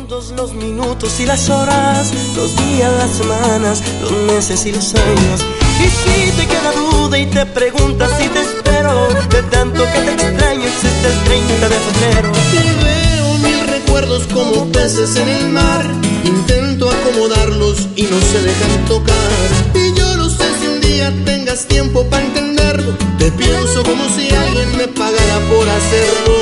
segundos, los minutos y las horas, los días, las semanas, los meses y los años. Y si te queda duda y te preguntas si te espero, de tanto que te extraño existe el 30 de febrero. Y veo mil recuerdos como peces en el mar, intento acomodarlos y no se dejan tocar. Y yo no sé si un día tengas tiempo para entenderlo, te pienso como si alguien me pagara por hacerlo.